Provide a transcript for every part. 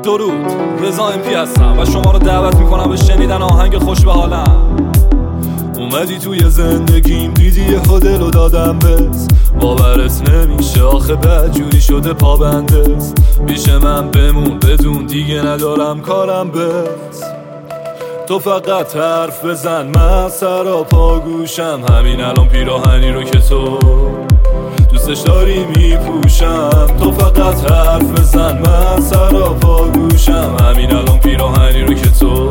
درود، رضا MP هستم و شما رو دعوت میکنم به شنیدن آهنگ خوش به حالم. اومدی توی زندگیم، دیدی یه دلو دادم بس، باورت نمیشه آخه بدجوری شده پابندست. پیش من بمون بدون دیگه ندارم کارم بس. تو فقط حرف بزن من سراپا گوشم، همین الان پیراهنی رو که تو دوستش داری میپوشم. تو فقط حرف بزن من سراپا گوشم، همین الان پیراهنی رو که تو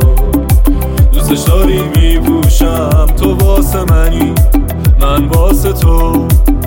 دوستش داری میپوشم. تو واسه منی من واسه تو،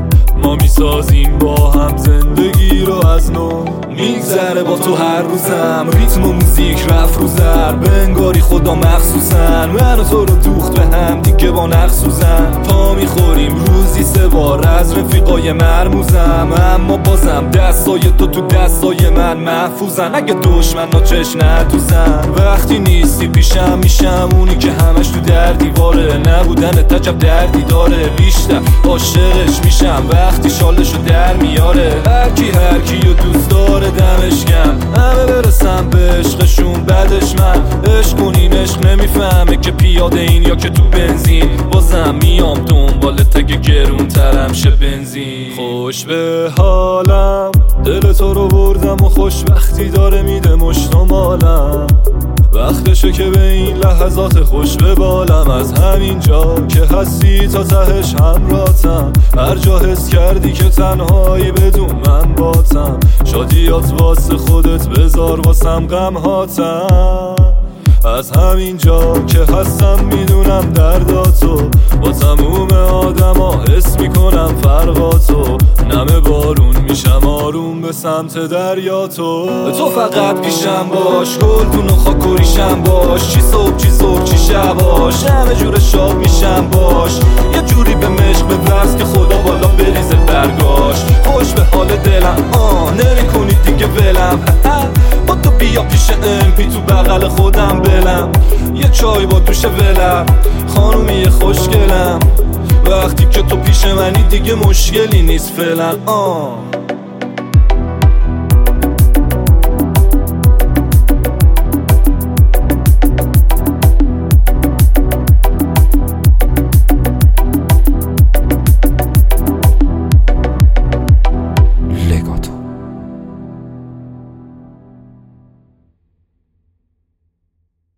ما میسازیم با هم زندگی رو از نو. میگذره با تو هر روزم، ریتم و موزیک رفت رو زر، بنگاری خدا مخصوصن من و تو رو دوخت به هم دیگه با نخسوزن. پا میخوریم روزی 3 بار از رفیقای مرموزم، اما بازم دستای تو دستای من محفوظن. اگه دشمن ها چش ندوزن، وقتی نیستی پیشم میشم اونی که همش تو در دیواره. نبودن تجب دردی داره، بیشتر عاشقش میشم وقتی شالشو در میاره. هر کی رو دوست داره دمش گرم، همه برسم به عشقشون بعدش من. عشق کنین عشق نمیفهمه که پیاده این یا که تو بنزین. بازم میام دنبالت اگه گرون ترم شه بنزین. خوش به حالم دل تو رو بردم و خوشبختی داره میده مشت و مالم. وقتشه که به این لحظات خوش ببالم، از همین جا که هستی تا تهش همراهتم. هر جا حس کردی که تنهایی بدون من باتم، شادیات واسه خودت بذار واسم غم هاتم. از همین جا که هستم میدونم درداتو، با تموم آدما حس میکنم فرقاتو. نم بارون میشم آروم به سمت دریا تو. تو فقط پیشم باش، گلدون و خاک و ریشم باش، چی صبح چی ظهر چی شباش، همه جور شاد میشم باش. یه جوری به مشق ببرز که خدا بالا بریزه برگاش. خوش به حال دلم نمی کنی دیگه ولم، با تو بیا پیش MP تو بغل خودم بلم. یه چای با دوش ولم خانومی خوشگلم، وقتی که تو پیش منی دیگه مشکلی نیست فعلا.